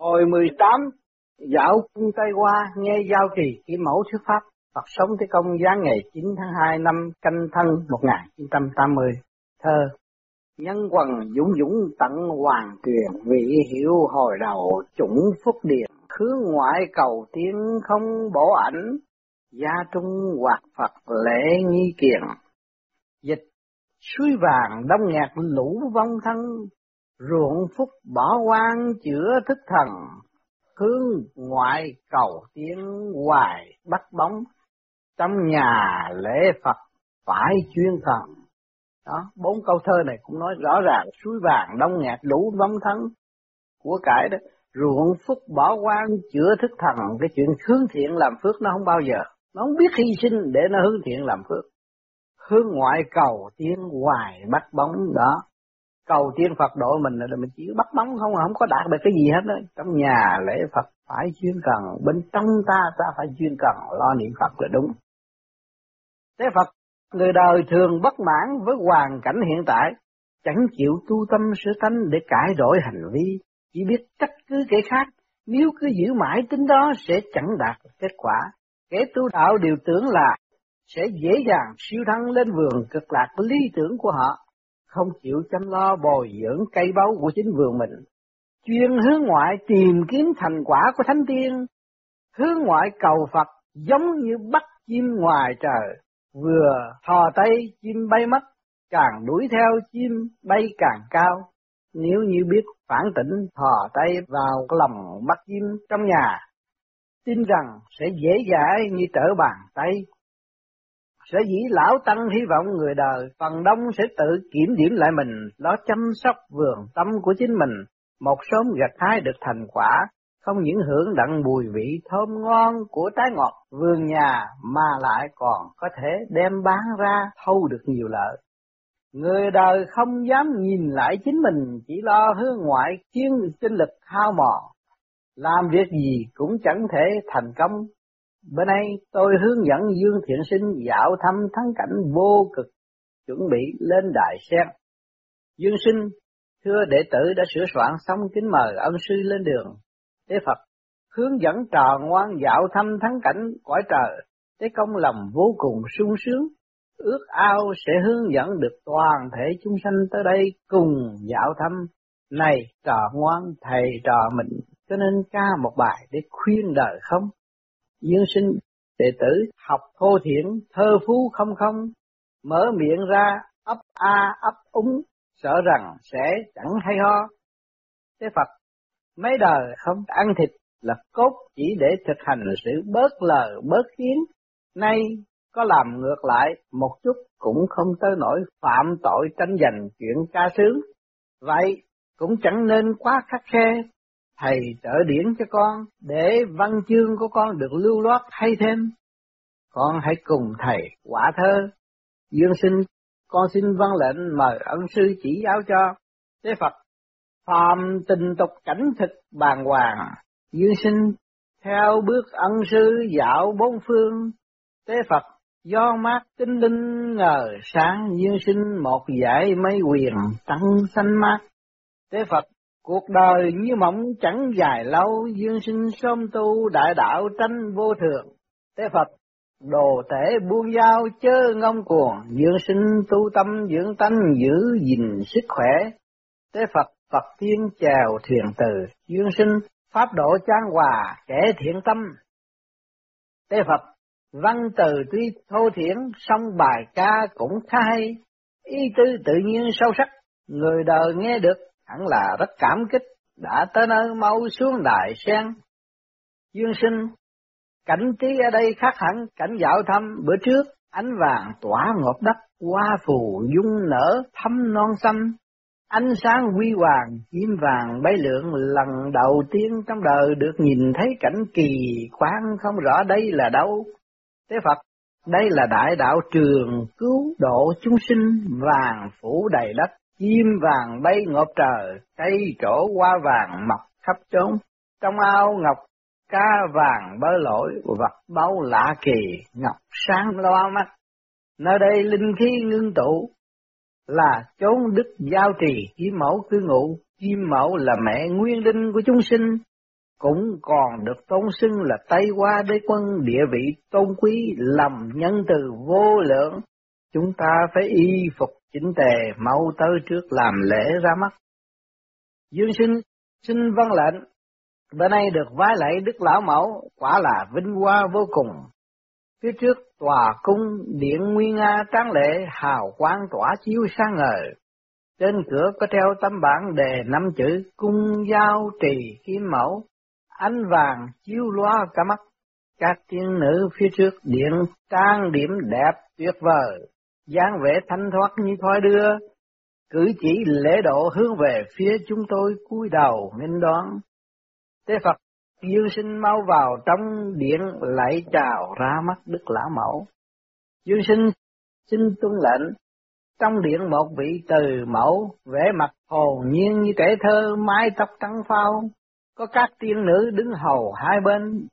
Hồi 18, dạo cung Tây qua, nghe giao trì ký mẫu thuyết pháp, Phật sống Thế Công giáng ngày 9 tháng 2 năm Canh Thân 1980. Thơ: nhân quần dũng dũng tận hoàng truyền, vị hiệu hồi đầu chủng phúc điền, khứ ngoại cầu tiến không bổ ảnh, gia trung hoạt Phật lễ nghi kiền. Dịch: suối vàng đông nghẹt lũ vong thân, ruộng phúc bỏ hoang chữa thức thần, hướng ngoại cầu tiến hoài bắt bóng, trong nhà lễ Phật phải chuyên thần. Đó, 4 câu thơ này cũng nói rõ ràng suối vàng đông nghẹt lũ vong thân của cải đó, ruộng phúc bỏ hoang chữa thức thần. Cái chuyện hướng thiện làm phước nó không bao giờ, nó không biết hy sinh để nó hướng thiện làm phước. Hướng ngoại cầu tiến hoài bắt bóng đó. Cầu tiên Phật độ mình là mình chỉ bắt bóng không có đạt được cái gì hết đó. Trong nhà lễ Phật phải chuyên cần, bên trong ta phải chuyên cần lo niệm Phật là đúng. Thế Phật, người đời thường bất mãn với hoàn cảnh hiện tại, chẳng chịu tu tâm sửa tánh để cải đổi hành vi, chỉ biết trách cứ kẻ khác. Nếu cứ giữ mãi tính đó sẽ chẳng đạt được kết quả. Kẻ tu đạo đều tưởng là sẽ dễ dàng siêu thăng lên vườn cực lạc lý tưởng của họ, không chịu chăm lo bồi dưỡng cây báu của chính vườn mình, chuyên hướng ngoại tìm kiếm thành quả của thánh tiên. Hướng ngoại cầu Phật giống như bắt chim ngoài trời, vừa thò tay chim bay mất, càng đuổi theo chim bay càng cao. Nếu như biết phản tỉnh thò tay vào lòng bắt chim trong nhà, tin rằng sẽ dễ dãi như trở bàn tay. Sở dĩ lão tăng hy vọng người đời phần đông sẽ tự kiểm điểm lại mình, lo chăm sóc vườn tâm của chính mình, một sớm gặt hái được thành quả, không những hưởng đặng mùi vị thơm ngon của trái ngọt vườn nhà mà lại còn có thể đem bán ra thâu được nhiều lợi. Người đời không dám nhìn lại chính mình, chỉ lo hướng ngoại khiến tinh lực hao mòn, làm việc gì cũng chẳng thể thành công. Bữa nay tôi hướng dẫn Dương Thiện Sinh dạo thăm thắng cảnh vô cực, chuẩn bị lên đài sen. Dương Sinh, thưa đệ tử đã sửa soạn xong, kính mời ân sư lên đường. Thế Phật hướng dẫn trò ngoan dạo thăm thắng cảnh cõi trời, Thế Công lòng vô cùng sung sướng, ước ao sẽ hướng dẫn được toàn thể chúng sanh tới đây cùng dạo thăm. Này trò ngoan thầy trò mình, cho nên ca một bài để khuyên đời không? Dương Sinh, đệ tử học thô thiển, thơ phú không, mở miệng ra ấp a ấp úng, sợ rằng sẽ chẳng hay ho. Thế Phật, mấy đời không ăn thịt là cốt chỉ để thực hành sự bớt lời bớt tiếng, nay có làm ngược lại một chút cũng không tới nỗi phạm tội tranh giành chuyện ca sướng. Vậy cũng chẳng nên quá khắt khe. Thầy trợ điển cho con, để văn chương của con được lưu loát hay thêm. Con hãy cùng thầy quả thơ. Dương Sinh, con xin vâng lệnh mời ân sư chỉ giáo cho. Thế Phật, phàm tình tục cảnh thực bàng hoàng. Dương Sinh, theo bước ân sư dạo bốn phương. Thế Phật, do mát tinh linh ngờ sáng. Dương Sinh, một dải mây quyền trắng xanh mát. Thế Phật, cuộc đời như mộng chẳng dài lâu. Dương Sinh sớm tu đại đạo tranh vô thường. Thế Phật, đồ tể buông dao chớ ngông cuồng. Dương Sinh tu tâm dưỡng tánh giữ gìn sức khỏe. Thế Phật, Phật tiên chèo thuyền từ. Dương Sinh pháp độ chan hòa kẻ thiện tâm. Thế Phật, văn từ tuy thô thiển, song bài ca cũng khá hay, ý tư tự nhiên sâu sắc, người đời nghe được hẳn là rất cảm kích. Đã tới nơi mau xuống đài sen. Dương Sinh, cảnh trí ở đây khác hẳn cảnh dạo thăm bữa trước. Ánh vàng tỏa ngọc đất, hoa phù dung nở thắm non xanh, ánh sáng huy hoàng, chim vàng bay lượn. Lần đầu tiên trong đời được nhìn thấy cảnh kỳ quan, không rõ đây là đâu. Thế Phật, đây là đại đạo trường cứu độ chúng sinh, vàng phủ đầy đất, chim vàng bay ngộp trời, cây trổ hoa vàng mọc khắp chốn. Trong ao ngọc cá vàng bơi lội, vật báu lạ kỳ, ngọc sáng loa mắt. Nơi đây linh khí ngưng tụ, là chốn đức giao trì, kim mẫu cư ngụ. Kim mẫu là mẹ nguyên linh của chúng sinh, cũng còn được tôn xưng là Tây Hoa đế quân, địa vị tôn quý, lòng nhân từ vô lượng. Chúng ta phải y phục chỉnh tề, mau tới trước làm lễ ra mắt. Dương Sinh xin vâng lệnh. Bữa nay được vái lạy Đức Lão Mẫu, quả là vinh hoa vô cùng. Phía trước tòa cung điện nguy nga tráng lệ, hào quang tỏa chiếu sáng ngời. Trên cửa có treo tấm bảng đề 5 chữ Cung Giao Trì Kim Mẫu, ánh vàng chiếu loa cả mắt. Các tiên nữ phía trước điện trang điểm đẹp tuyệt vời, dáng vẻ thanh thoát như thoi đưa, cử chỉ lễ độ hướng về phía chúng tôi cúi đầu nghênh đón. Tế Phật Dương Sinh mau vào trong điện lạy chào ra mắt Đức Lão Mẫu. Dương Sinh xin tuân lệnh. Trong điện một vị từ mẫu, vẻ mặt hồn nhiên như trẻ thơ, mái tóc trắng phao, có các tiên nữ đứng hầu hai bên.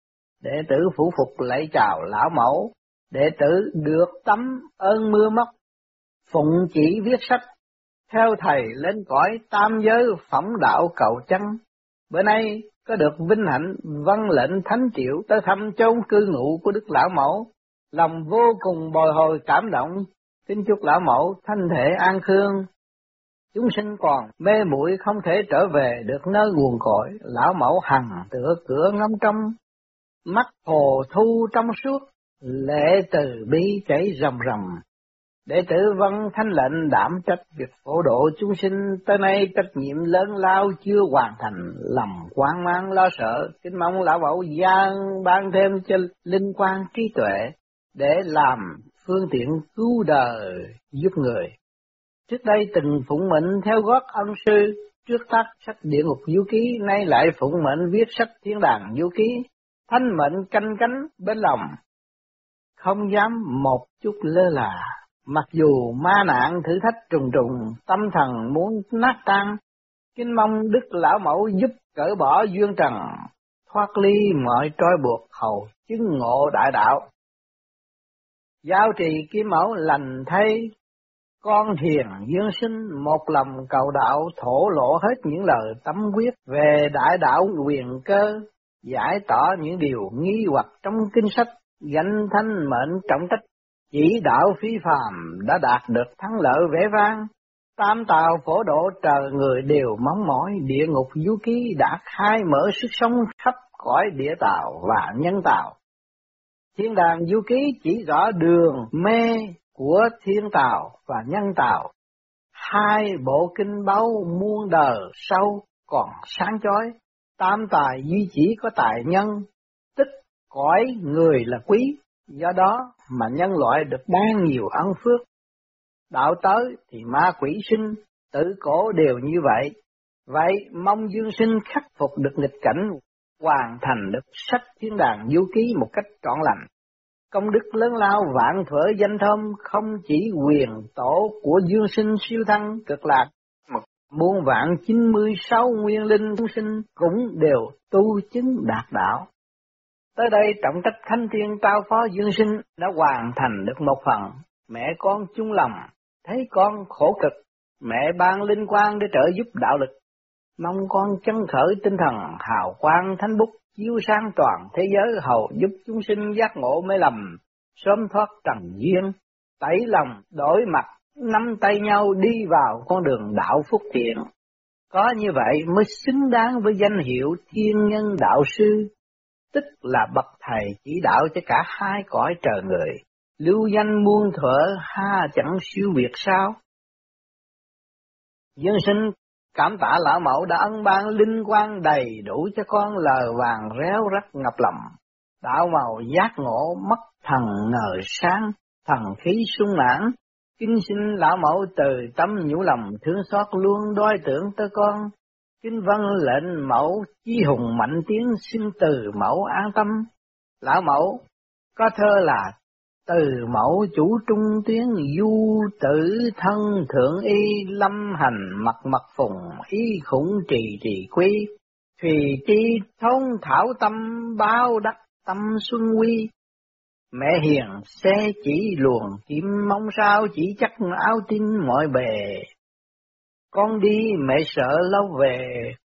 Đệ tử phủ phục lạy chào Lão Mẫu. Đệ tử được tấm ơn mưa móc, phụng chỉ viết sách, theo thầy lên cõi tam giới phỏng đạo cầu chân. Bữa nay có được vinh hạnh vâng lệnh thánh triệu tới thăm chốn cư ngụ của Đức Lão Mẫu, lòng vô cùng bồi hồi cảm động. Kính chúc Lão Mẫu thanh thể an khương. Chúng sinh còn mê muội không thể trở về được nơi nguồn cội. Lão Mẫu hằng tựa cửa ngóng trong, mắt hồ thu trong suốt, lệ từ bi chảy ròng ròng. Đệ tử vâng thánh lệnh đảm trách việc phổ độ chúng sinh, tới nay trách nhiệm lớn lao chưa hoàn thành, lòng hoang mang lo sợ. Kính mong Lão Mẫu giang ban thêm cho linh quan trí tuệ để làm phương tiện cứu đời giúp người. Trước đây từng phụng mệnh theo gót ân sư, trước tác sách Địa Ngục Du Ký, nay lại phụng mệnh viết sách Thiên Đàng Du Ký. Thánh mệnh canh cánh bên lòng, không dám một chút lơ là. Mặc dù ma nạn thử thách trùng trùng, tâm thần muốn nát tan, kính mong Đức Lão Mẫu giúp cởi bỏ duyên trần, thoát ly mọi trói buộc, hầu chứng ngộ đại đạo. Giao Trì Kim Mẫu lành thay, con hiền Dương Sinh một lòng cầu đạo, thổ lộ hết những lời tâm quyết về đại đạo quyền cơ, giải tỏ những điều nghi hoặc trong kinh sách, gánh thanh mệnh trọng trách, chỉ đạo phi phàm đã đạt được thắng lợi vẻ vang. Tam tào phổ độ trời người đều mong mỏi, Địa Ngục Du Ký đã khai mở sức sống khắp cõi địa tào và nhân tào. Thiên Đàng Du Ký chỉ rõ đường mê của thiên tào và nhân tào. Hai bộ kinh báu muôn đời sau còn sáng chói. Tam tài duy chỉ có tài nhân, tức cõi người là quý. Do đó mà nhân loại được ban nhiều ân phước. Đạo tới thì ma quỷ sinh, tự cổ đều như vậy. Vậy mong Dương Sinh khắc phục được nghịch cảnh, hoàn thành được sách Thiên Đàng Du Ký một cách trọn lành. Công đức lớn lao vạn thuở danh thơm, không chỉ quyền tổ của Dương Sinh siêu thăng cực lạc, mà muôn vạn 96 nguyên linh chúng sinh cũng đều tu chứng đạt đạo. Tới đây trọng trách Thánh Thiên trao phó Dương Sinh đã hoàn thành được một phần. Mẹ con chung lòng, thấy con khổ cực, mẹ ban linh quang để trợ giúp đạo lực. Mong con chân khởi tinh thần, hào quang thánh bút chiếu sáng toàn thế giới, hầu giúp chúng sinh giác ngộ mê lầm, sớm thoát trần duyên, tẩy lòng đổi mặt, nắm tay nhau đi vào con đường đạo phúc thiện. Có như vậy mới xứng đáng với danh hiệu Thiên Nhân Đạo Sư, tức là bậc thầy chỉ đạo cho cả hai cõi trời người. Lưu danh muôn thuở, ha chẳng siêu việt sao? Dương Sinh cảm tạ Lão Mẫu đã ân ban linh quang đầy đủ cho con, lời vàng réo rắt ngập lòng. Đạo màu giác ngộ, mắt thần ngời sáng, thần khí sung mãn. Kính xin Lão Mẫu từ tâm nhủ lòng thương xót luôn đối tưởng tới con. Kính vâng lệnh Mẫu chí hùng mạnh tiếng, xin từ Mẫu an tâm. Lão Mẫu có thơ là: từ Mẫu chủ trung tuyến, du tử thân thượng y, lâm hành mật mật phùng, y khủng trì trì quy. Thùy chi thôn thảo tâm, bao đắc tâm xuân quy. Mẹ hiền xe chỉ luồn kim, mong sao chỉ chắc áo tin mọi bề. Con đi mẹ sợ lâu về,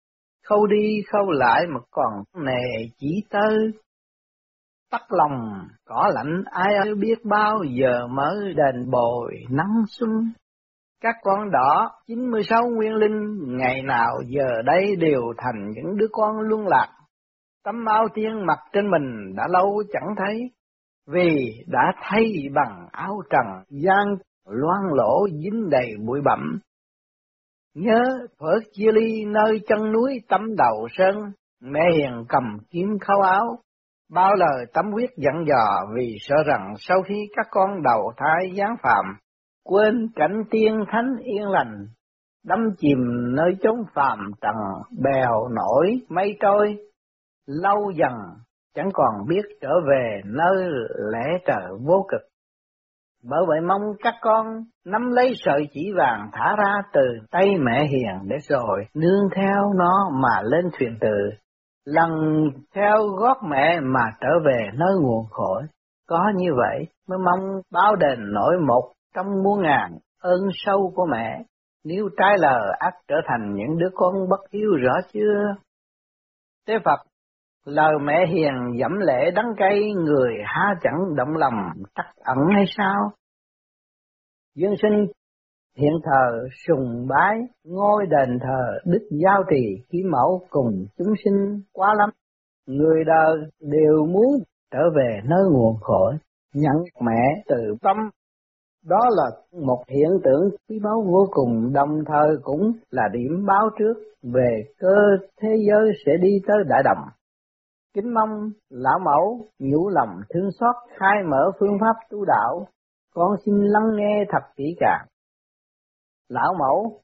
khâu đi khâu lại mà còn nề chỉ tơ. Tắt lòng cỏ lạnh ai ơi biết bao giờ mới đền bồi nắng xuân. Các con đỏ 96 nguyên linh ngày nào giờ đây đều thành những đứa con luân lạc. Tấm áo tiên mặc trên mình đã lâu chẳng thấy, vì đã thay bằng áo trần gian loang lỗ dính đầy bụi bặm. Nhớ thuở chia ly nơi chân núi tấm đầu sơn, mẹ hiền cầm kiếm khâu áo, bao lời tâm huyết dặn dò vì sợ rằng sau khi các con đầu thai giáng phạm, quên cảnh tiên thánh yên lành, đắm chìm nơi chốn phàm trần bèo nổi mây trôi, lâu dần chẳng còn biết trở về nơi lẽ trời vô cực. Bởi vậy mong các con nắm lấy sợi chỉ vàng thả ra từ tay mẹ hiền để rồi nương theo nó mà lên thuyền từ, lần theo gót mẹ mà trở về nơi nguồn cội. Có như vậy mới mong báo đền nổi một trong muôn ngàn ơn sâu của mẹ, nếu trái lời ắt trở thành những đứa con bất hiếu rõ chưa? Tế Phật, lời mẹ hiền dẫm lễ đắng cay, người há chẳng động lòng trắc ẩn hay sao? Dương sinh hiện thờ sùng bái ngôi đền thờ Đức Giao Trì Kim Mẫu cùng chúng sinh quá lắm. Người đời đều muốn trở về nơi nguồn cội, nhận mẹ từ tâm. Đó là một hiện tượng quý báu vô cùng, đồng thời cũng là điểm báo trước về cơ thế giới sẽ đi tới đại đồng. Kính mong lão mẫu nhủ lòng thương xót khai mở phương pháp tu đạo, con xin lắng nghe thật kỹ càng. Lão mẫu,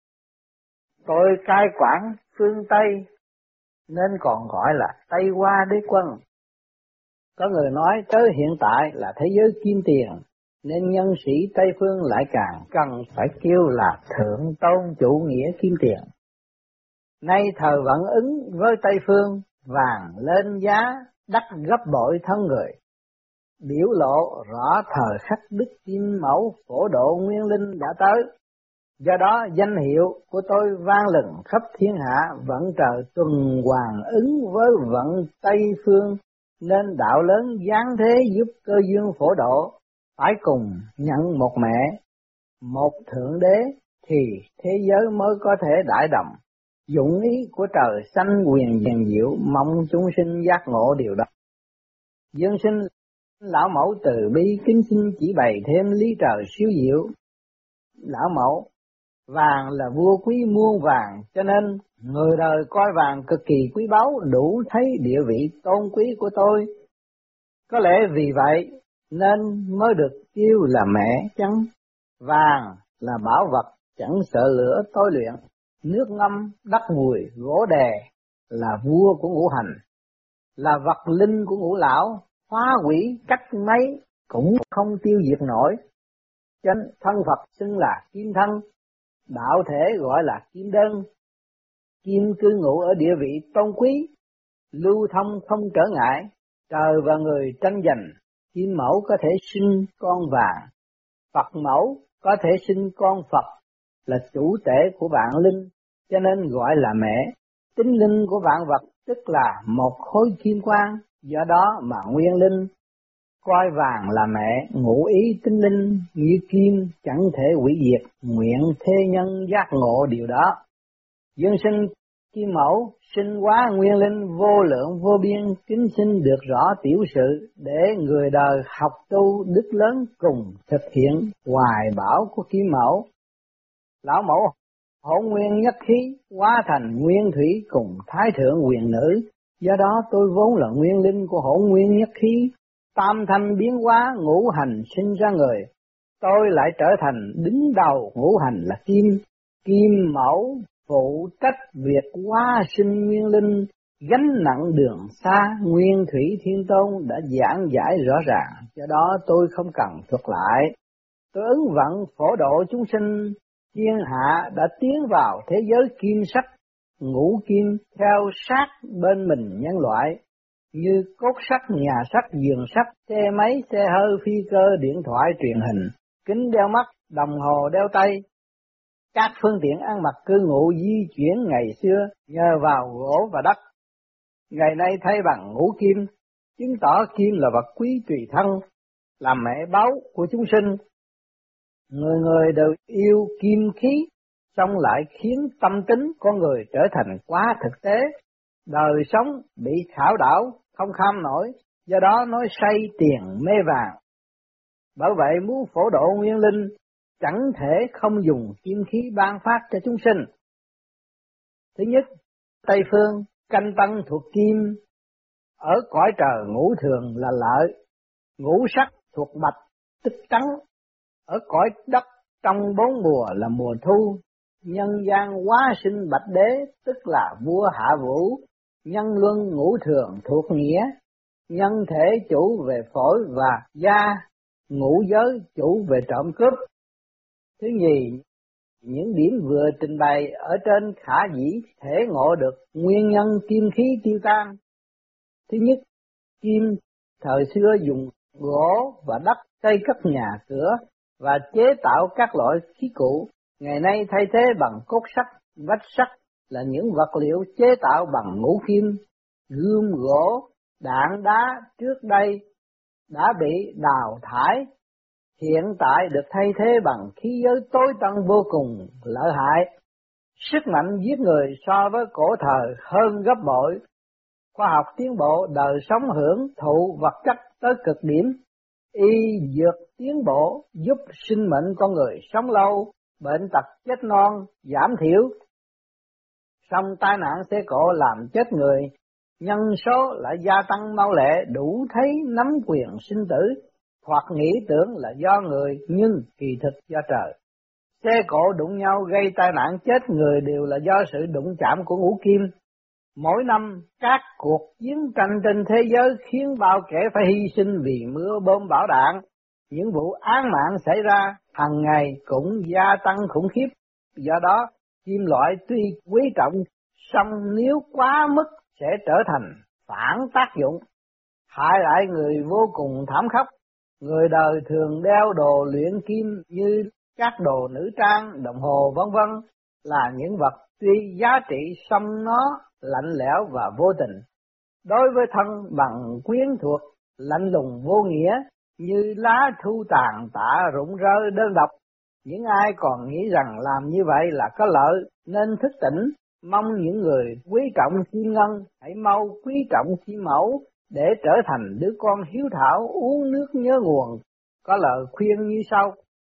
tôi cai quản phương Tây nên còn gọi là Tây Hoa Đế Quân. Có người nói tới hiện tại là thế giới kim tiền, nên nhân sĩ Tây Phương lại càng cần phải kêu là thượng tôn chủ nghĩa kim tiền. Nay thời vận ứng với Tây Phương, vàng lên giá đắt gấp bội thân người, biểu lộ rõ thời khắc Đức Kim Mẫu phổ độ nguyên linh đã tới. Do đó danh hiệu của tôi vang lừng khắp thiên hạ, vận trời tuần hoàn ứng với vận Tây Phương, nên đạo lớn giáng thế giúp cơ duyên phổ độ, phải cùng nhận một mẹ, một thượng đế thì thế giới mới có thể đại đồng. Dụng ý của trời xanh quyền dàn diệu, mong chúng sinh giác ngộ điều đó. Dương sinh lão mẫu từ bi kính xin chỉ bày thêm lý trời siêu diệu. Lão mẫu, vàng là vua quý muôn vàng, cho nên người đời coi vàng cực kỳ quý báu, đủ thấy địa vị tôn quý của tôi. Có lẽ vì vậy nên mới được kêu là mẹ chăng. Vàng là bảo vật chẳng sợ lửa tôi luyện, nước ngâm đất mùi gỗ đè, là vua của ngũ hành, là vật linh của ngũ lão, hóa quỷ cách mấy cũng không tiêu diệt nổi. Chánh thân Phật xưng là kim thân, đạo thể gọi là kim đơn. Kim cư ngụ ở địa vị tôn quý, lưu thông không trở ngại, trời và người tranh giành. Kim mẫu có thể sinh con vàng, Phật mẫu có thể sinh con Phật, là chủ tể của vạn linh, cho nên gọi là mẹ. Tính linh của vạn vật tức là một khối kim quang, do đó mà nguyên linh coi vàng là mẹ, ngụ ý tính linh như kim chẳng thể hủy diệt, nguyện thế nhân giác ngộ điều đó. Dương sinh Kim Mẫu sinh hóa nguyên linh vô lượng vô biên, kính xin được rõ tiểu sự để người đời học tu đức lớn cùng thực hiện hoài bảo của Kim Mẫu. Lão mẫu hỗn nguyên nhất khí hóa thành nguyên thủy cùng thái thượng quyền nữ, do đó tôi vốn là nguyên linh của hỗn nguyên nhất khí, tam thanh biến hóa ngũ hành sinh ra người, tôi lại trở thành đứng đầu ngũ hành là kim. Kim Mẫu phụ trách việc hóa sinh nguyên linh, gánh nặng đường xa, nguyên thủy thiên tôn đã giảng giải rõ ràng, do đó tôi không cần thuật lại. Tôi ứng vận phổ độ chúng sinh, thiên hạ đã tiến vào thế giới kim sắc, ngũ kim theo sát bên mình nhân loại, như cốt sắt, nhà sắt, giường sắt, xe máy, xe hơi, phi cơ, điện thoại, truyền hình, kính đeo mắt, đồng hồ đeo tay. Các phương tiện ăn mặc cư ngụ di chuyển ngày xưa nhờ vào gỗ và đất, ngày nay thay bằng ngũ kim, chứng tỏ kim là vật quý tùy thân, là mẹ báu của chúng sinh. Người người đều yêu kim khí, song lại khiến tâm tính con người trở thành quá thực tế, đời sống bị khảo đảo, không kham nổi, do đó nói say tiền mê vàng. Bởi vậy muốn phổ độ nguyên linh, chẳng thể không dùng kim khí ban phát cho chúng sinh. Thứ nhất, Tây phương canh tân thuộc kim, ở cõi trời ngũ thường là lợi, ngũ sắc thuộc bạch tức trắng, ở cõi đất trong bốn mùa là mùa thu, nhân gian hóa sinh bạch đế tức là vua hạ vũ, nhân luân ngũ thường thuộc nghĩa, nhân thể chủ về phổi và da, ngũ giới chủ về trộm cướp. Thứ nhì, những điểm vừa trình bày ở trên khả dĩ thể ngộ được nguyên nhân kim khí tiêu tan. Thứ nhất, kim thời xưa dùng gỗ và đất xây cất nhà cửa và chế tạo các loại khí cụ, ngày nay thay thế bằng cốt sắt, vách sắt là những vật liệu chế tạo bằng ngũ kim, gươm gỗ, đạn đá trước đây đã bị đào thải, hiện tại được thay thế bằng khí giới tối tân vô cùng lợi hại. Sức mạnh giết người so với cổ thời hơn gấp bội. Khoa học tiến bộ, đời sống hưởng thụ vật chất tới cực điểm. Y dược tiến bộ giúp sinh mệnh con người sống lâu, bệnh tật chết non giảm thiểu. Song tai nạn xe cộ làm chết người, nhân số lại gia tăng mau lẹ, đủ thấy nắm quyền sinh tử, hoặc nghĩ tưởng là do người nhưng kỳ thực do trời. Xe cộ đụng nhau gây tai nạn chết người đều là do sự đụng chạm của ngũ kim. Mỗi năm các cuộc chiến tranh trên thế giới khiến bao kẻ phải hy sinh vì mưa bom bão đạn. Những vụ án mạng xảy ra hàng ngày cũng gia tăng khủng khiếp. Do đó kim loại tuy quý trọng, song nếu quá mức sẽ trở thành phản tác dụng, hại lại người vô cùng thảm khốc. Người đời thường đeo đồ luyện kim như các đồ nữ trang, đồng hồ vân vân là những vật tuy giá trị song nó lạnh lẽo và vô tình. Đối với thân bằng quyến thuộc, lạnh lùng vô nghĩa như lá thu tàn tạ rụng rơi đơn độc. Những ai còn nghĩ rằng làm như vậy là có lợi nên thức tỉnh, mong những người quý trọng chi ngân hãy mau quý trọng chi mẫu để trở thành đứa con hiếu thảo uống nước nhớ nguồn. Có lời khuyên như sau: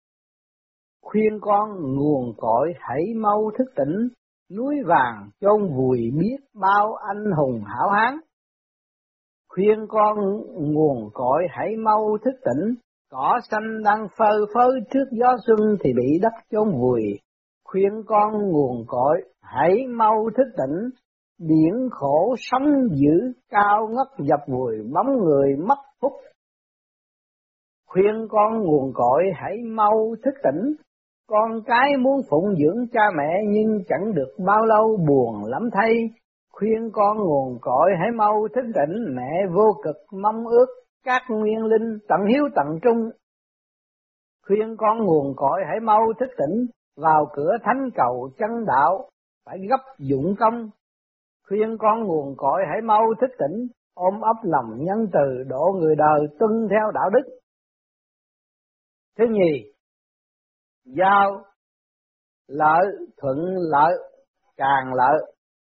khuyên con nguồn cội hãy mau thức tỉnh, núi vàng chôn vùi biết bao anh hùng hảo hán. Khuyên con nguồn cội hãy mau thức tỉnh, cỏ xanh đang phơ phới trước gió xuân thì bị đất chôn vùi. Khuyên con nguồn cội hãy mau thức tỉnh, biển khổ sóng dữ cao ngất dập vùi bóng người mất phúc. Khuyên con nguồn cội hãy mau thức tỉnh, con cái muốn phụng dưỡng cha mẹ nhưng chẳng được bao lâu buồn lắm thay. Khuyên con nguồn cội hãy mau thức tỉnh, mẹ vô cực mong ước các nguyên linh tận hiếu tận trung. Khuyên con nguồn cội hãy mau thức tỉnh, vào cửa thánh cầu chân đạo phải gấp dụng công. Khuyên con nguồn cội hãy mau thức tỉnh, ôm ấp lòng nhân từ độ người đời tuân theo đạo đức. Thứ nhì, giao lợi thuận lợi càng lợi,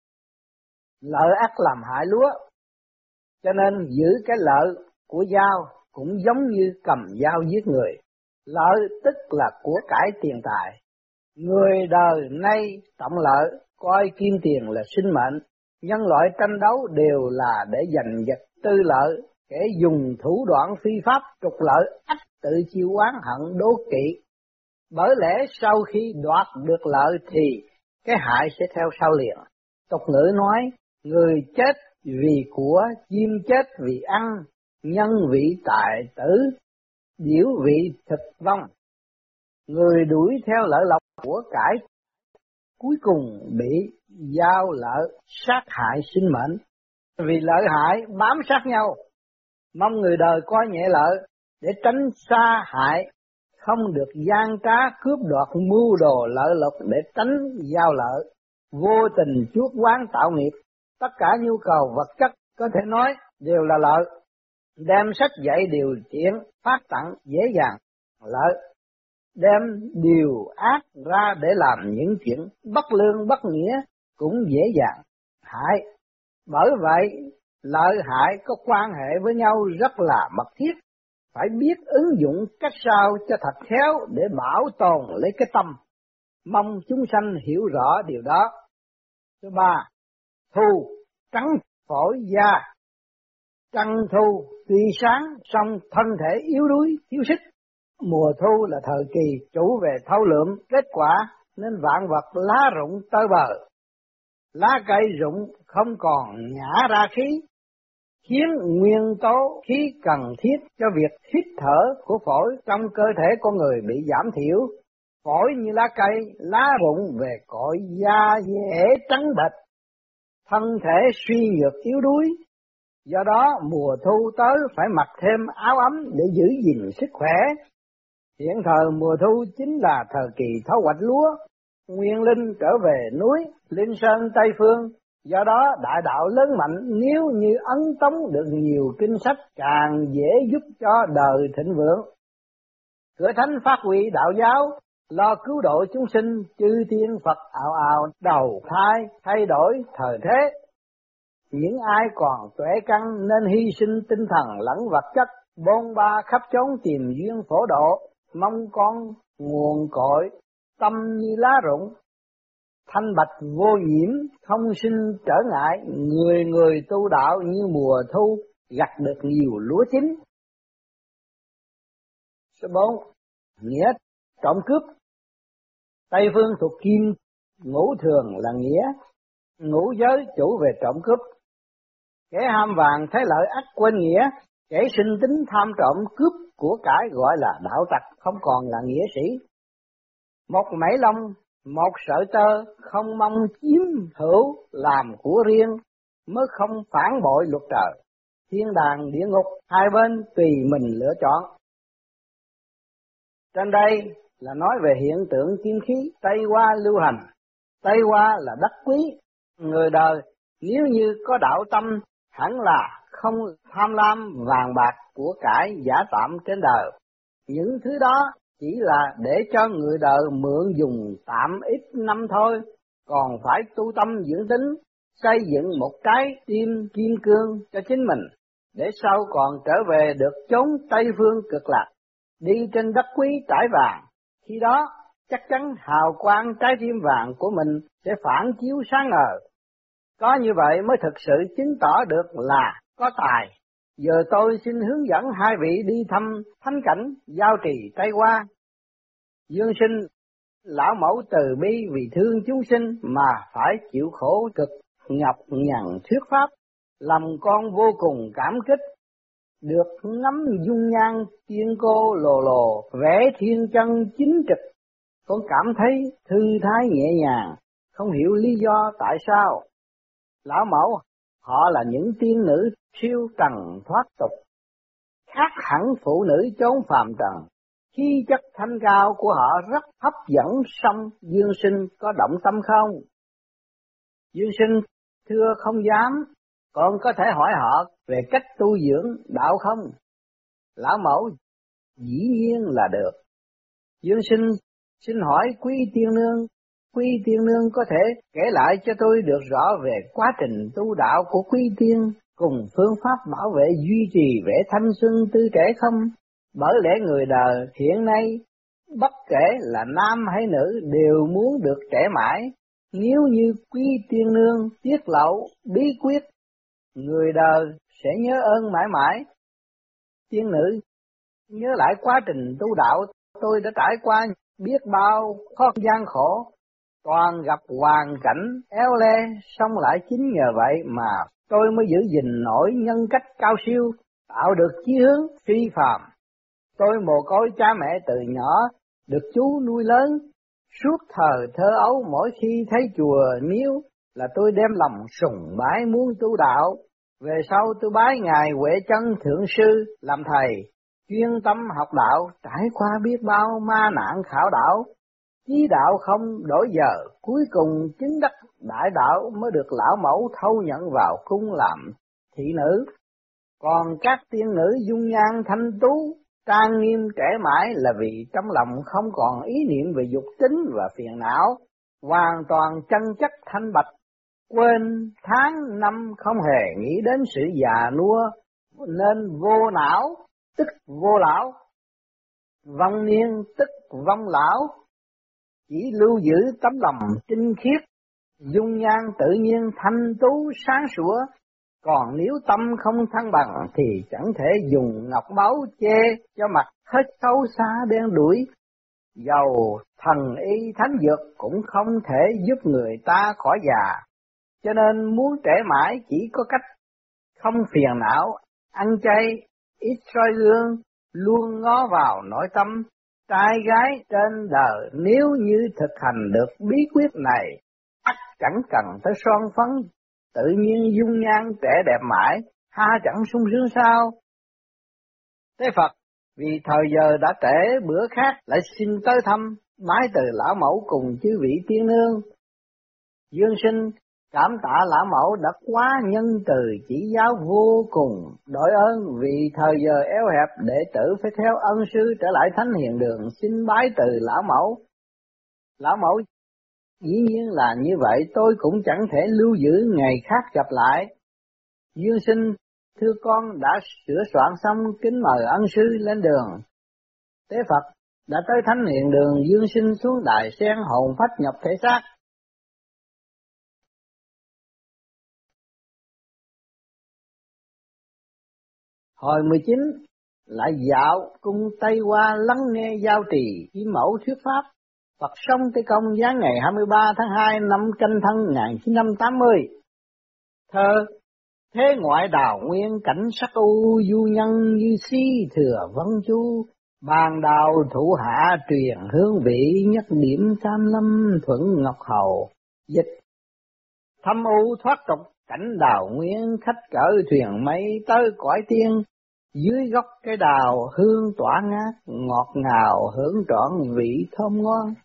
lợi ắt làm hại lúa, cho nên giữ cái lợi của dao cũng giống như cầm dao giết người. Lợi tức là của cải tiền tài. Người đời nay trọng lợi, coi kim tiền là sinh mệnh. Nhân loại tranh đấu đều là để giành giật tư lợi, kẻ dùng thủ đoạn phi pháp trục lợi ắt tự chịu oán hận đố kỵ. Bởi lẽ sau khi đoạt được lợi thì cái hại sẽ theo sau liền. Tục ngữ nói, người chết vì của, chim chết vì ăn, nhân vị tại tử, điểu vị thực vong. Người đuổi theo lợi lộc của cải, cuối cùng bị giao lợi sát hại sinh mệnh. Vì lợi hại bám sát nhau, mong người đời coi nhẹ lợi để tránh xa hại, không được gian trá cướp đoạt mưu đồ lợi lộc để tránh giao lợi, vô tình chuốc oán tạo nghiệp. Tất cả nhu cầu vật chất có thể nói đều là lợi, đem sách dạy điều chuyển phát tặng dễ dàng lợi, đem điều ác ra để làm những chuyện bất lương bất nghĩa cũng dễ dàng hại. Bởi vậy lợi hại có quan hệ với nhau rất là mật thiết, phải biết ứng dụng cách sao cho thật khéo để bảo tồn lấy cái tâm, mong chúng sanh hiểu rõ điều đó. Thứ ba, thu trắng phổi da. Trăng thu tuy sáng song thân thể yếu đuối thiếu sức. Mùa thu là thời kỳ chủ về thâu lượm kết quả, nên vạn vật lá rụng tơi bờ. Lá cây rụng không còn nhả ra khí, khiến nguyên tố khí cần thiết cho việc hít thở của phổi trong cơ thể con người bị giảm thiểu. Phổi như lá cây, lá rụng về cội da dễ trắng bệch, thân thể suy nhược yếu đuối. Do đó mùa thu tới phải mặc thêm áo ấm để giữ gìn sức khỏe. Hiện thời mùa thu chính là thời kỳ thu hoạch lúa, nguyên linh trở về núi Linh Sơn Tây Phương. Do đó đại đạo lớn mạnh nếu như ấn tống được nhiều kinh sách càng dễ giúp cho đời thịnh vượng. Cửa thánh phát huy đạo giáo, lo cứu độ chúng sinh, chư thiên Phật ào ào đầu thai thay đổi thời thế. Những ai còn tuệ căn nên hy sinh tinh thần lẫn vật chất, bôn ba khắp chốn tìm duyên phổ độ, mong con nguồn cội, tâm như lá rụng, thanh bạch vô nhiễm, không sinh trở ngại. Người người tu đạo như mùa thu, gặt được nhiều lúa chín. Số 4. Nghĩa trộm cướp. Tây phương thuộc kim, ngũ thường là nghĩa, ngũ giới chủ về trộm cướp. Kẻ ham vàng thấy lợi ắt quên nghĩa, kẻ sinh tính tham trộm cướp của cải gọi là đạo tặc, không còn là nghĩa sĩ. Một mảy lông, một sợi tơ, không mong chiếm hữu làm của riêng, mới không phản bội luật trời. Thiên đàng địa ngục hai bên tùy mình lựa chọn. Trên đây là nói về hiện tượng kim khí Tây Hoa lưu hành. Tây Hoa là đất quý, người đời nếu như có đạo tâm hẳn là không tham lam vàng bạc của cải giả tạm trên đời. Những thứ đó chỉ là để cho người đời mượn dùng tạm ít năm thôi, còn phải tu tâm dưỡng tính, xây dựng một trái tim kim cương cho chính mình, để sau còn trở về được chốn Tây phương cực lạc, đi trên đất quý trải vàng. Khi đó chắc chắn hào quang trái tim vàng của mình sẽ phản chiếu sáng ngời. Có như vậy mới thực sự chứng tỏ được là có tài. Giờ tôi xin hướng dẫn hai vị đi thăm thánh cảnh Giao Trì Tây Hoa. Dương sinh lão mẫu từ bi vì thương chúng sinh mà phải chịu khổ cực nhọc nhằn thuyết pháp, lòng con vô cùng cảm kích. Được ngắm dung nhan tiên cô lồ lồ, vẽ thiên chân chính trực, con cảm thấy thư thái nhẹ nhàng, không hiểu lý do tại sao. Lão mẫu họ là những tiên nữ siêu trần thoát tục, khác hẳn phụ nữ chốn phàm trần. Khí chất thanh cao của họ rất hấp dẫn, song Dương sinh có động tâm không? Dương sinh thưa không dám, con có thể hỏi họ về cách tu dưỡng đạo không? Lão mẫu dĩ nhiên là được. Dương sinh xin hỏi quý tiên nương, quý tiên nương có thể kể lại cho tôi được rõ về quá trình tu đạo của quý tiên cùng phương pháp bảo vệ duy trì vẻ thanh xuân tươi trẻ không? Bởi lẽ người đời hiện nay bất kể là nam hay nữ đều muốn được trẻ mãi. Nếu như quý tiên nương tiết lộ bí quyết, người đời sẽ nhớ ơn mãi mãi. Tiên nữ nhớ lại quá trình tu đạo tôi đã trải qua biết bao khó gian khổ, toàn gặp hoàn cảnh éo le, song lại chính nhờ vậy mà tôi mới giữ gìn nổi nhân cách cao siêu, tạo được chí hướng phi phàm. Tôi mồ côi cha mẹ từ nhỏ, được chú nuôi lớn. Suốt thời thơ ấu mỗi khi thấy chùa miếu là tôi đem lòng sùng bái muốn tu đạo. Về sau tôi bái Ngài Huệ Chân Thượng Sư làm thầy, chuyên tâm học đạo, trải qua biết bao ma nạn khảo đạo, chí đạo không đổi giờ, cuối cùng chứng đắc đại đạo mới được lão mẫu thâu nhận vào cung làm thị nữ. Còn các tiên nữ dung nhan thanh tú, trang nghiêm trẻ mãi là vì trong lòng không còn ý niệm về dục tính và phiền não, hoàn toàn chân chất thanh bạch, quên tháng năm không hề nghĩ đến sự già nua, nên vô não tức vô lão, vong niên tức vong lão, chỉ lưu giữ tấm lòng tinh khiết, dung nhan tự nhiên thanh tú sáng sủa. Còn nếu tâm không thăng bằng thì chẳng thể dùng ngọc báu che cho mặt hết xấu xa đen đuổi. Dầu thần y thánh dược cũng không thể giúp người ta khỏi già. Cho nên muốn trẻ mãi chỉ có cách không phiền não, ăn chay, ít soi gương, luôn ngó vào nội tâm. Trai gái trên đời nếu như thực hành được bí quyết này, ắt chẳng cần tới son phấn, tự nhiên dung nhan trẻ đẹp mãi, ha chẳng sung sướng sao? Thế Phật vì thời giờ đã trễ, bữa khác lại xin tới thăm, bái từ lão mẫu cùng chư vị tiên nương. Dương sinh cảm tạ lão mẫu đã quá nhân từ chỉ giáo vô cùng, đội ơn vì thời giờ eo hẹp, đệ tử phải theo ân sư trở lại thánh hiền đường xin bái từ lão mẫu. Lão mẫu dĩ nhiên là như vậy, tôi cũng chẳng thể lưu giữ ngày khác gặp lại. Dương sinh thưa con đã sửa soạn xong, kính mời ân sư lên đường. Tế Phật đã tới thánh hiền đường, Dương sinh xuống đài sen hồn phách nhập thể xác. Hồi 19 lại dạo cung Tây Hoa lắng nghe giao trì Kim Mẫu thuyết pháp. Phật sống Tây Công giáng ngày 23 tháng 2 năm Canh Thân 1980. Thơ: thế ngoại đào nguyên cảnh sắc u, du nhân như si thừa vân chu. Bàn đào thủ hạ truyền hương vị, nhất điểm cam lâm thuận ngọc hầu. Dịch: thâm u thoát tục cảnh đào nguyên, khách cỡ thuyền mây tới cõi tiên. Dưới gốc cây đào hương tỏa ngát, ngọt ngào hưởng trọn vị thơm ngon.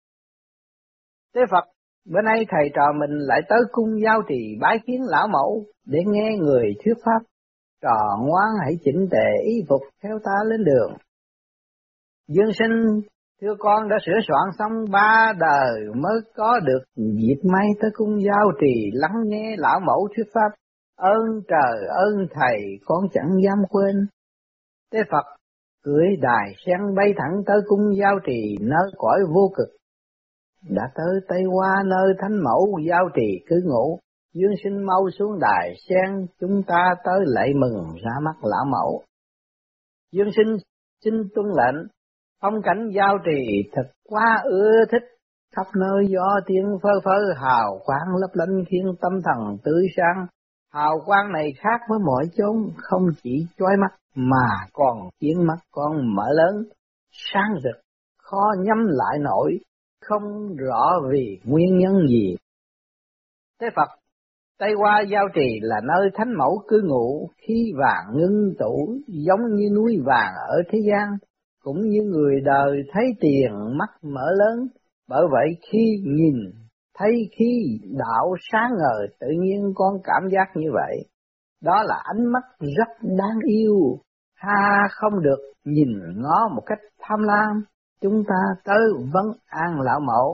Tế Phật, bữa nay thầy trò mình lại tới cung giao trì bái kiến lão mẫu để nghe người thuyết pháp. Trò ngoan hãy chỉnh tề y phục theo ta lên đường. Dương sinh thưa con đã sửa soạn xong 3 đời mới có được dịp may tới cung giao trì lắng nghe lão mẫu thuyết pháp. Ơn trời ơn thầy con chẳng dám quên. Tế Phật cưỡi đài sen bay thẳng tới cung giao trì nơi cõi vô cực. Đã tới Tây Hoa nơi thánh mẫu giao trì cư ngụ. Dương sinh mau xuống đài sen, chúng ta tới lạy mừng ra mắt lão mẫu. Dương sinh xin tuân lệnh. Phong cảnh giao trì thật quá ưa thích, khắp nơi gió tiếng phơ phơ, hào quang lấp lánh khiến tâm thần tươi sáng. Hào quang này khác với mọi chốn, không chỉ chói mắt mà còn khiến mắt con mở lớn, sáng rực, khó nhắm lại nổi, không rõ vì nguyên nhân gì. Thế Phật, Tây Hoa giao trì là nơi thánh mẫu cư ngụ, khi vàng ngưng tụ giống như núi vàng ở thế gian, cũng như người đời thấy tiền mắt mở lớn. Bởi vậy khi nhìn thấy khí đạo sáng ngời, tự nhiên con cảm giác như vậy. Đó là ánh mắt rất đáng yêu, không được nhìn ngó một cách tham lam. Chúng ta tới vấn an lão mẫu.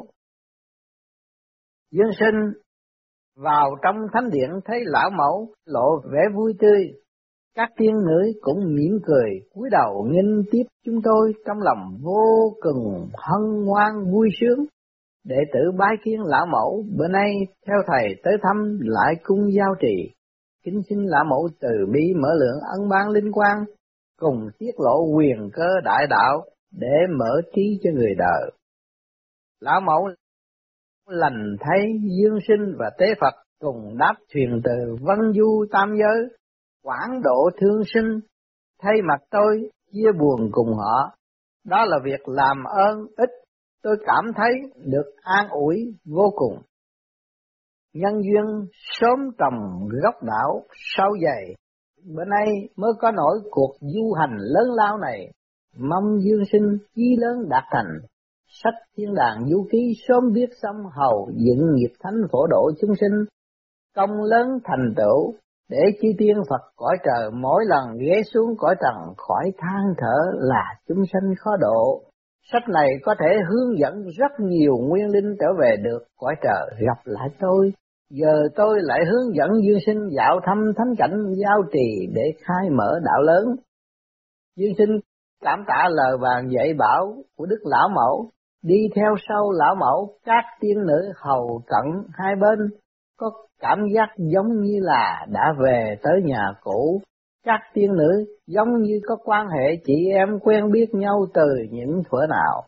Dương sinh vào trong thánh điện thấy lão mẫu lộ vẻ vui tươi. Các tiên nữ cũng mỉm cười cúi đầu nghênh tiếp chúng tôi, trong lòng vô cùng hân hoan vui sướng. Đệ tử bái kiến lão mẫu, bữa nay theo thầy tới thăm lại cung giao trì. Kính xin lão mẫu từ bi mở lượng ân ban linh quang, cùng tiết lộ quyền cơ đại đạo để mở trí cho người đời. Lão mẫu lành thấy Dương sinh và Tế Phật cùng đáp thuyền từ Vân Du tam giới, quảng độ thương sinh, thay mặt tôi chia buồn cùng họ. Đó là việc làm ơn ích, tôi cảm thấy được an ủi vô cùng. Nhân duyên sớm trồng gốc đạo sâu dày, bữa nay mới có nổi cuộc du hành lớn lao này, mong dương sinh chí lớn đạt thành. Sách thiên đàng du ký sớm viết xong hầu dựng nghiệp thánh phổ độ chúng sinh, công lớn thành tựu để chi tiên Phật cõi trời, mỗi lần ghé xuống cõi trần khỏi than thở là chúng sanh khó độ. Sách này có thể hướng dẫn rất nhiều nguyên linh trở về được cõi trời gặp lại tôi. Giờ tôi lại hướng dẫn dương sinh dạo thăm thánh cảnh giao trì để khai mở đạo lớn. Dương sinh cảm tạ lời vàng dạy bảo của Đức Lão Mẫu, đi theo sau Lão Mẫu, các tiên nữ hầu cận hai bên có cảm giác giống như là đã về tới nhà cũ. Các tiên nữ giống như có quan hệ chị em quen biết nhau từ những thuở nào.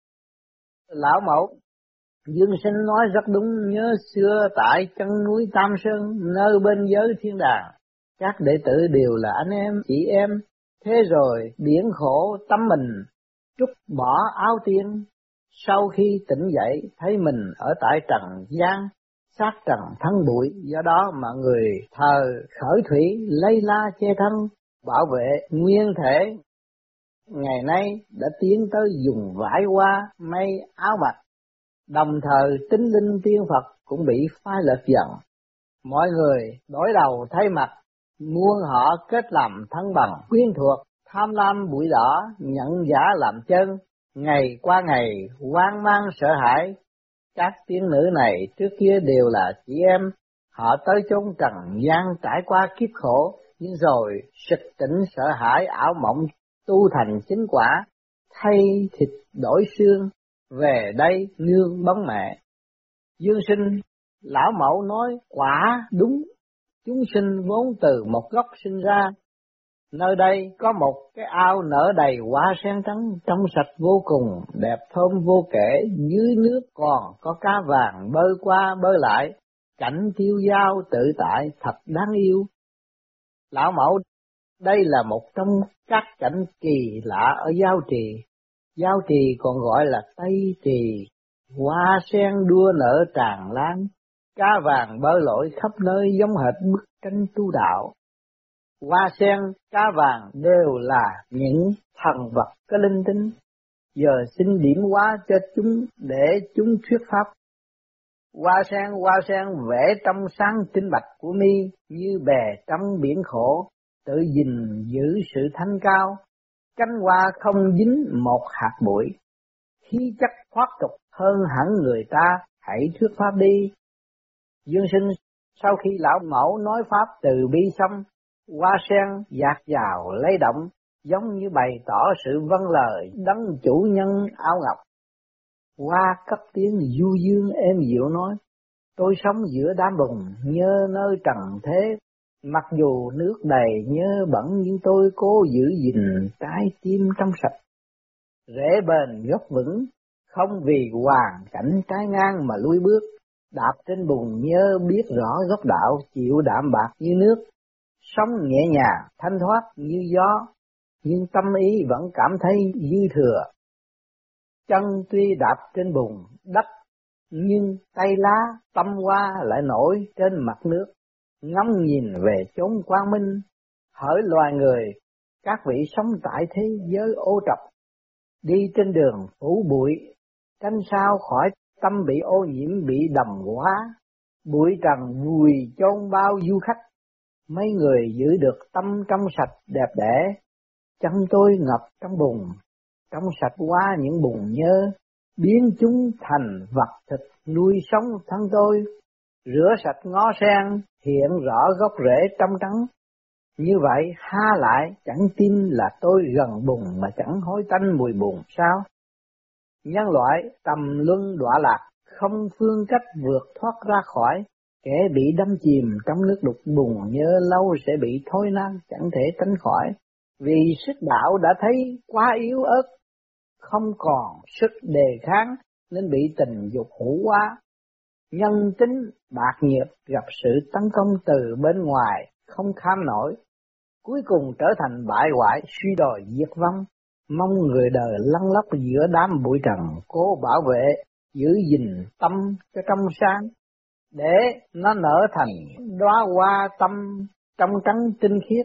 Lão Mẫu, dương sinh nói rất đúng, nhớ xưa tại chân núi Tam Sơn, nơi bên giới thiên đàng, các đệ tử đều là anh em, chị em. Thế rồi biển khổ tâm mình, trút bỏ áo tiên. Sau khi tỉnh dậy, thấy mình ở tại trần gian, xác trần thân bụi, do đó mà người thờ khởi thủy lây la che thân, bảo vệ nguyên thể. Ngày nay đã tiến tới dùng vải hoa may áo mặc, đồng thời tín linh tiên Phật cũng bị phai lệch dần. Mọi người đối đầu thay mặt, muôn họ kết làm thân bằng quyến thuộc, tham lam bụi đỏ, nhận giả làm chân. Ngày qua ngày hoang mang sợ hãi. Các tiên nữ này trước kia đều là chị em, họ tới chốn trần gian trải qua kiếp khổ, nhưng rồi sực tỉnh sợ hãi ảo mộng tu thành chính quả, thay thịt đổi xương, về đây nương bóng mẹ. Dương sinh, Lão Mẫu nói quả đúng, chúng sinh vốn từ một gốc sinh ra. Nơi đây có một cái ao nở đầy hoa sen trắng, trong sạch vô cùng, đẹp thơm vô kể, dưới nước còn có cá vàng bơi qua bơi lại, cảnh tiêu dao tự tại thật đáng yêu. Lão Mẫu, đây là một trong các cảnh kỳ lạ ở Giao Trì. Giao Trì còn gọi là Tây Trì, hoa sen đua nở tràn lan, cá vàng bơi lội khắp nơi giống hệt bức tranh tu đạo. Hoa sen, cá vàng đều là những thần vật có linh tính. Giờ xin điểm hóa cho chúng để chúng thuyết pháp. Hoa sen vẽ trong sáng tinh bạch của mi, như bè trong biển khổ, tự gìn giữ sự thanh cao. Cánh hoa không dính một hạt bụi, khí chất thoát tục hơn hẳn người ta, hãy thuyết pháp đi. Dương sinh, sau khi Lão Mẫu nói pháp từ bi xong, hoa sen dạt dào lay động, giống như bày tỏ sự vâng lời đấng chủ nhân áo ngọc. Hoa cất tiếng du dương êm dịu nói, tôi sống giữa đám bùn nhớ nơi trần thế, mặc dù nước đầy nhớ bẩn nhưng tôi cố giữ gìn trái tim trong sạch. Rễ bền gốc vững, không vì hoàn cảnh trái ngang mà lui bước, đạp trên bùn nhớ biết rõ gốc đạo, chịu đạm bạc như nước. Sống nhẹ nhàng, thanh thoát như gió, nhưng tâm ý vẫn cảm thấy dư thừa. Chân tuy đạp trên bùn đất, nhưng tay lá tâm hoa lại nổi trên mặt nước. Ngắm nhìn về chốn quang minh, hỡi loài người, các vị sống tại thế giới ô trọc, đi trên đường phủ bụi, tránh sao khỏi tâm bị ô nhiễm bị đầm hóa, bụi trần vùi chôn bao du khách. Mấy người giữ được tâm trong sạch đẹp đẽ, chân tôi ngập trong bùn, trong sạch qua những bùn nhơ, biến chúng thành vật thịt nuôi sống thân tôi. Rửa sạch ngó sen, hiện rõ gốc rễ trong trắng. Như vậy ha lại chẳng tin là tôi gần bùn mà chẳng hối tanh mùi bùn sao? Nhân loại tầm luân đọa lạc, không phương cách vượt thoát ra khỏi. Kẻ bị đâm chìm trong nước đục bùn nhơ lâu sẽ bị thối nát, chẳng thể tránh khỏi. Vì sức đạo đã thấy quá yếu ớt, không còn sức đề kháng nên bị tình dục hủ hóa. Nhân tính bạc nhược gặp sự tấn công từ bên ngoài không kham nổi, cuối cùng trở thành bại hoại suy đồi diệt vong. Mong người đời lăn lóc giữa đám bụi trần, cố bảo vệ giữ gìn tâm cho trong sáng, để nó nở thành đóa hoa tâm trong trắng tinh khiết.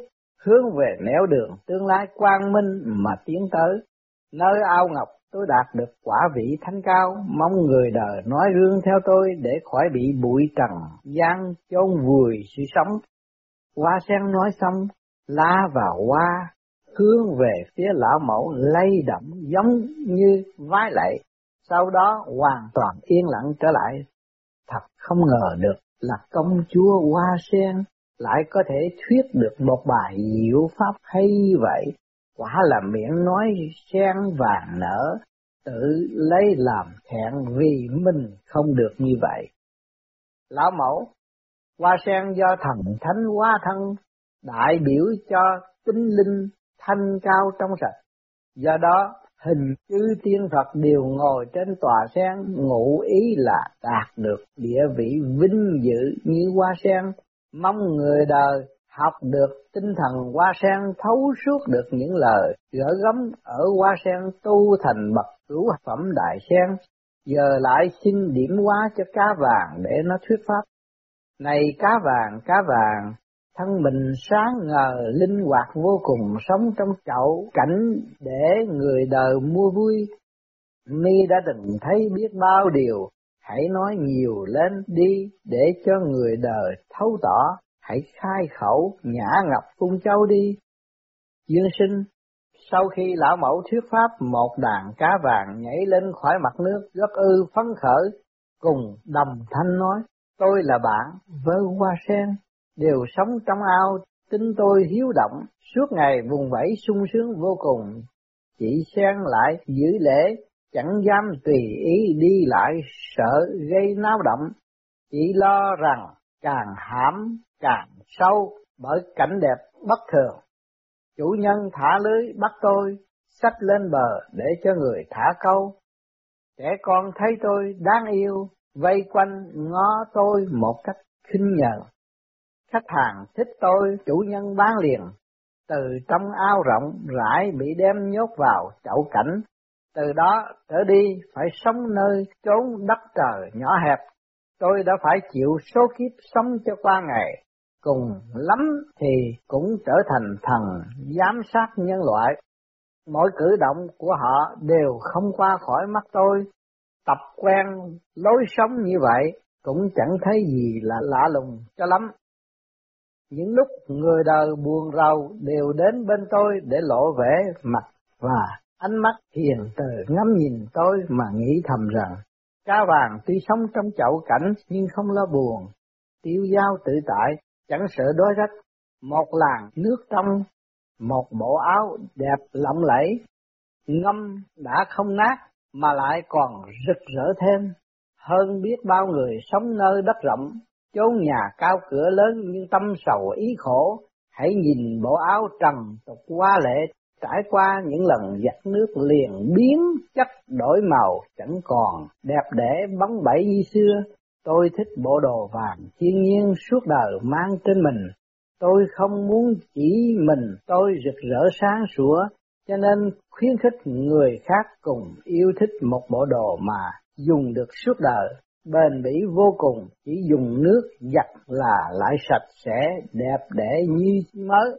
hướng về nẻo đường tương lai quang minh mà tiến tới. Nơi ao ngọc tôi đạt được quả vị thanh cao, mong người đời nói gương theo tôi để khỏi bị bụi trần gian chôn vùi sự sống. Hoa sen nói xong, lá vào hoa, hướng về phía lão mẫu lay động giống như vái lạy, sau đó hoàn toàn yên lặng trở lại. Thật không ngờ được là công chúa hoa sen lại có thể thuyết được một bài diệu pháp hay vậy. Quả là miệng nói sen vàng nở, tự lấy làm thẹn vì mình không được như vậy. Lão mẫu, hoa sen do thần thánh hóa thân, đại biểu cho tinh linh thanh cao trong sạch. Do đó, hình chư tiên Phật đều ngồi trên tòa sen, ngụ ý là đạt được địa vị vinh dự như hoa sen. Mong người đời học được tinh thần hoa sen, thấu suốt được những lời gỡ gắm ở hoa sen, tu thành bậc cửu phẩm đại sen. Giờ lại xin điểm hóa cho cá vàng để nó thuyết pháp. Này cá vàng, thân mình sáng ngời linh hoạt vô cùng, sống trong chậu cảnh để người đời mua vui. Mi đã từng thấy biết bao điều, hãy nói nhiều lên đi để cho người đời thấu tỏ. Hãy khai khẩu nhã ngọc cung châu đi. Dương sinh, sau khi lão mẫu thuyết pháp, một đàn cá vàng nhảy lên khỏi mặt nước, rất phấn khởi, cùng đồng thanh nói: tôi là bạn với hoa sen, đều sống trong ao, tính tôi hiếu động, suốt ngày vùng vẫy sung sướng vô cùng. Chị sen lại giữ lễ, chẳng dám tùy ý đi lại, sợ gây náo động. Chị lo rằng càng hãm càng sâu bởi cảnh đẹp bất thường. Chủ nhân thả lưới bắt tôi, xách lên bờ để cho người thả câu. Trẻ con thấy tôi đáng yêu, vây quanh ngó tôi một cách khinh nhờn. Khách hàng thích tôi, chủ nhân bán liền. Từ trong ao rộng rãi bị đem nhốt vào chậu cảnh. Từ đó trở đi phải sống nơi chốn đất trời nhỏ hẹp. Tôi đã phải chịu số kiếp sống cho qua ngày. Cùng lắm thì cũng trở thành thần giám sát nhân loại. Mỗi cử động của họ đều không qua khỏi mắt tôi. Tập quen lối sống như vậy cũng chẳng thấy gì là lạ lùng cho lắm. Những lúc người đời buồn rầu đều đến bên tôi để lộ vẻ mặt và ánh mắt hiền từ ngắm nhìn tôi mà nghĩ thầm rằng cá vàng tuy sống trong chậu cảnh nhưng không lo buồn, tiêu dao tự tại, chẳng sợ đói rách. Một làn nước trong, một bộ áo đẹp lộng lẫy, ngâm đã không nát mà lại còn rực rỡ thêm. Hơn biết bao người sống nơi đất rộng, chốn nhà cao cửa lớn nhưng tâm sầu ý khổ. Hãy nhìn bộ áo trần tục hoa lệ, trải qua những lần giặt nước liền biến chất đổi màu, chẳng còn đẹp đẽ bóng bẩy như xưa. Tôi thích bộ đồ vàng thiên nhiên suốt đời mang trên mình. Tôi không muốn chỉ mình tôi rực rỡ sáng sủa, cho nên khuyến khích người khác cùng yêu thích một bộ đồ mà dùng được suốt đời, bền bỉ vô cùng, chỉ dùng nước giặt là lại sạch sẽ, đẹp đẽ như mới.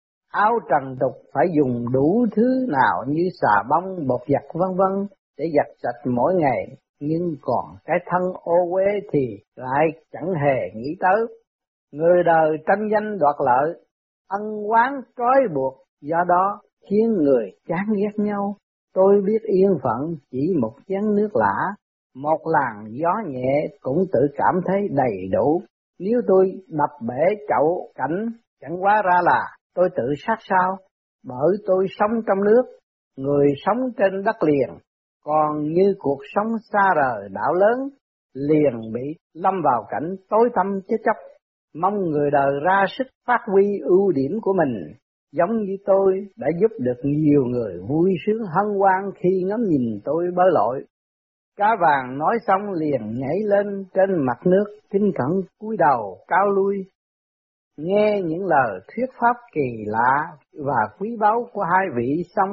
Áo trần tục phải dùng đủ thứ nào như xà bông, bột giặt vân vân để giặt sạch mỗi ngày, nhưng còn cái thân ô uế thì lại chẳng hề nghĩ tới. Người đời tranh danh đoạt lợi, ân oán trói buộc, do đó khiến người chán ghét nhau. Tôi biết yên phận chỉ một chén nước lã, một làn gió nhẹ cũng tự cảm thấy đầy đủ. Nếu tôi đập bể chậu cảnh, chẳng quá ra là tôi tự sát sao, bởi tôi sống trong nước, người sống trên đất liền, còn như cuộc sống xa rời đảo lớn, liền bị lâm vào cảnh tối tăm chết chóc. Mong người đời ra sức phát huy ưu điểm của mình, giống như tôi đã giúp được nhiều người vui sướng hân hoan khi ngắm nhìn tôi bơi lội. Cá vàng nói xong liền nhảy lên trên mặt nước, kính cẩn cúi đầu cao lui, nghe những lời thuyết pháp kỳ lạ và quý báu của hai vị xong,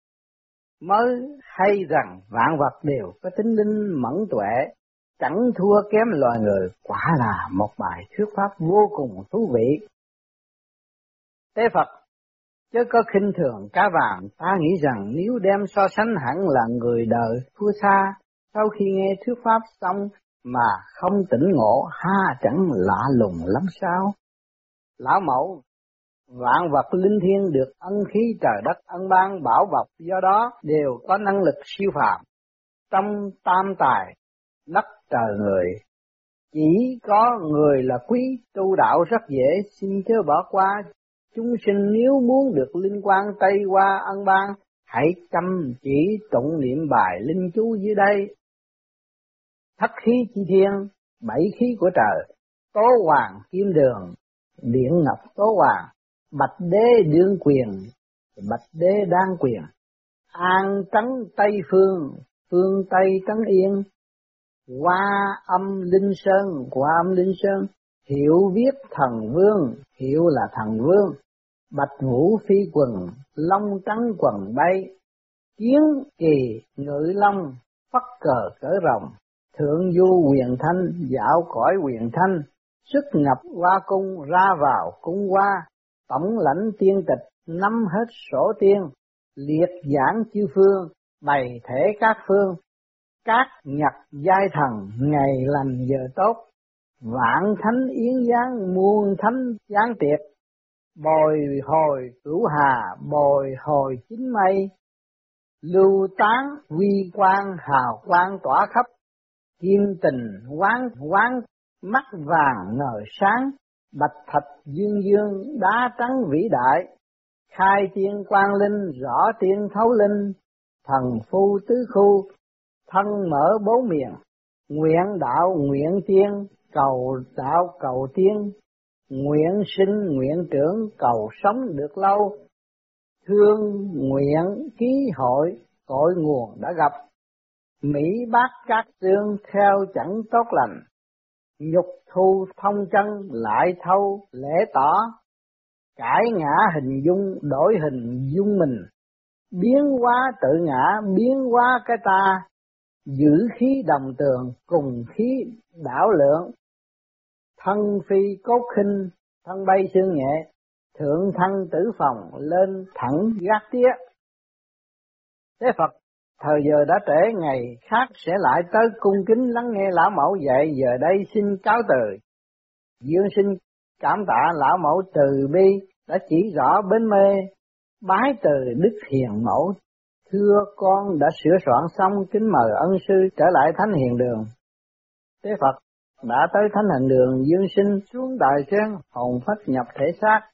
mới hay rằng vạn vật đều có tính linh mẫn tuệ, chẳng thua kém loài người. Quả là một bài thuyết pháp vô cùng thú vị. Tế Phật, chớ có khinh thường cá vàng. Ta nghĩ rằng nếu đem so sánh hẳn là người đời thua xa, sau khi nghe thuyết pháp xong mà không tỉnh ngộ, ha chẳng lạ lùng lắm sao? Lão Mẫu, vạn vật linh thiêng được ân khí trời đất ân ban bảo bọc, do đó đều có năng lực siêu phàm. Trong tam tài đất trời người, chỉ có người là quý, tu đạo rất dễ, xin chớ bỏ qua. Chúng sinh nếu muốn được linh quang Tây Hoa ân ban, hãy chăm chỉ tụng niệm bài linh chú dưới đây. Thất khí chi thiên, bảy khí của trời, tố hoàng kim đường, điện ngọc tố hoàng, bạch đế đương quyền, bạch đế đan quyền, an trấn Tây phương, phương Tây trấn yên, Hoa âm linh sơn, Hoa âm linh sơn, hiệu viết thần vương, hiệu là thần vương, bạch vũ phi quần, long trắng quần bay, kiến kỳ ngự long, phất cờ cỡ rồng, thượng du huyền thanh, dạo cõi huyền thanh, xuất nhập hoa cung, ra vào cung hoa, tổng lãnh tiên tịch, nắm hết sổ tiên, liệt giảng chư phương, bày thể các phương, các nhật giai thần, ngày lành giờ tốt, vạn thánh yến giáng, muôn thánh giáng tiệc, bồi hồi cửu hà, bồi hồi chín mây, lưu tán huy quang hào quang tỏa khắp, kim tình quán mắt vàng ngời sáng, bạch thạch dương dương đá trắng vĩ đại, khai tiên quang linh rõ tiên thấu linh, thần phu tứ khu, thân mở bốn miền, nguyện đạo nguyện tiên, cầu đạo cầu tiên, nguyện sinh nguyện trưởng, cầu sống được lâu, thương nguyện ký hội, cội nguồn đã gặp, Mỹ bác các tương theo chẳng tốt lành, nhục thu thông chân lại thâu lễ tỏ, cải ngã hình dung đổi hình dung mình, biến hóa tự ngã biến hóa cái ta, giữ khí đồng tường cùng khí đảo lượng, thân phi cốt khinh thân bay xương nhẹ, thượng thân tử phòng lên thẳng gác tía. Thế Phật thời giờ đã trễ, ngày khác sẽ lại tới cung kính lắng nghe lão mẫu dạy, giờ đây xin cáo từ. Dương sinh cảm tạ lão mẫu từ bi đã chỉ rõ bến mê, bái từ đức hiền mẫu. Thưa con đã sửa soạn xong, kính mời ân sư trở lại thánh hiền đường. Thế Phật đã tới thánh hiền đường, Dương sinh xuống đài sen, hồn phách nhập thể xác,